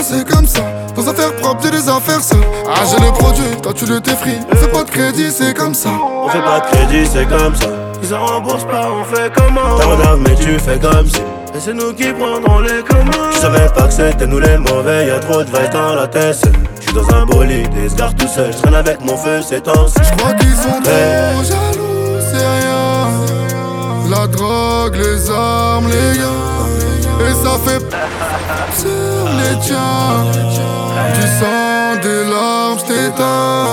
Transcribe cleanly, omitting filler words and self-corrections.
c'est comme ça. Dans affaires propres, j'ai des affaires sales. Ah, j'ai le produit, toi tu le t'effries. Fais pas de crédit, c'est comme ça. On fait pas de crédit, c'est comme ça. Ils en remboursent pas, on fait comment? T'en mais tu fais comme si. Et c'est nous qui prendrons les commandes. Je savais pas que c'était nous les mauvais. Y'a trop de vibes dans la tête. J'suis dans un bolide et se gare tout seul. J'traîne avec mon feu, c'est temps. J'crois qu'ils sont trop jaloux, c'est rien. La drogue, les armes, les gars. Et ça fait sur les tiens. Du sang, des larmes, j't'éteins.